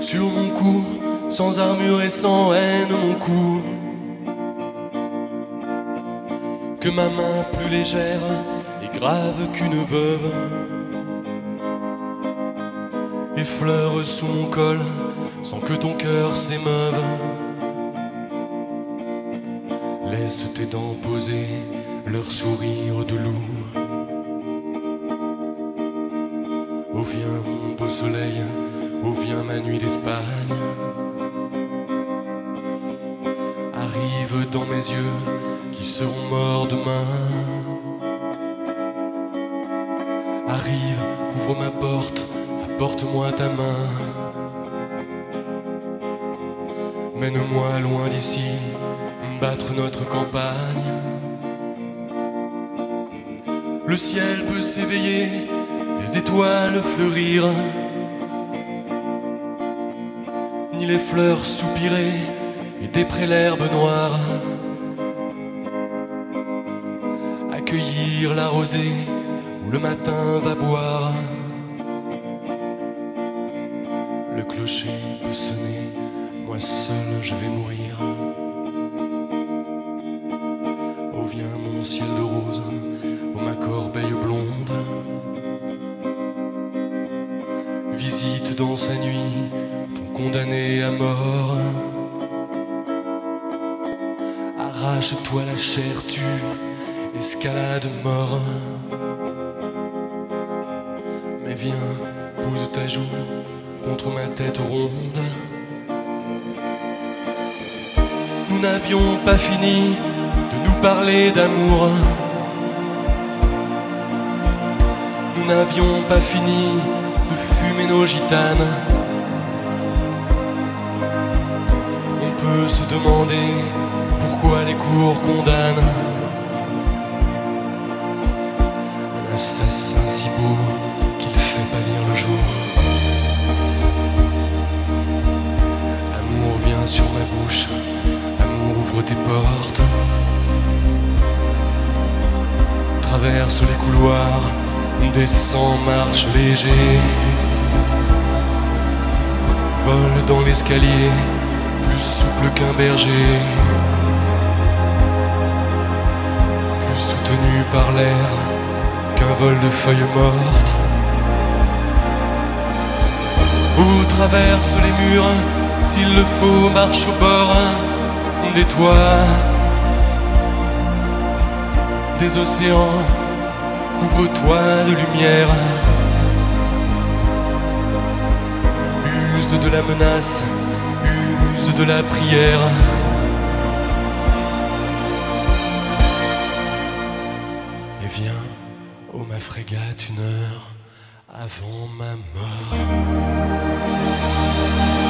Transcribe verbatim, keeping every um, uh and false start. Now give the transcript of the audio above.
sur mon cou, sans armure et sans haine mon cou. Que ma main plus légère et grave qu'une veuve effleure sous mon col sans que ton cœur s'émeuve. Laisse tes dents poser leur sourire de loup. Oh viens mon beau soleil, oh viens ma nuit d'Espagne. Arrive dans mes yeux qui seront morts demain. Arrive, ouvre ma porte, apporte-moi ta main. Mène-moi loin d'ici, battre notre campagne. Le ciel peut s'éveiller, les étoiles fleurir, ni les fleurs soupirer et des prés l'herbe noire. Accueillir la rosée où le matin va boire. Le clocher peut sonner, moi seul je vais mourir. Oh viens mon ciel de rose, oh ma corbeille blonde. Visite dans sa nuit ton condamné à mort. Arrache-toi la chair, tue, escalade mort. Mais viens, pose ta joue contre ma tête ronde. Nous n'avions pas fini de nous parler d'amour. Nous n'avions pas fini de fumer nos gitanes. On peut se demander pourquoi les cours condamnent un assassin si beau qu'il fait pâlir le jour. Amour, viens sur ma bouche, amour, ouvre tes portes. Traverse les couloirs, descends, marche léger. Vole dans l'escalier, plus souple qu'un berger. Plus soutenu par l'air qu'un vol de feuilles mortes. Ou traverse les murs, s'il le faut, marche au bord des toits, des océans, couvre-toi de lumière. Use de la menace, use de la prière. Et viens, ô ma frégate, une heure avant ma mort.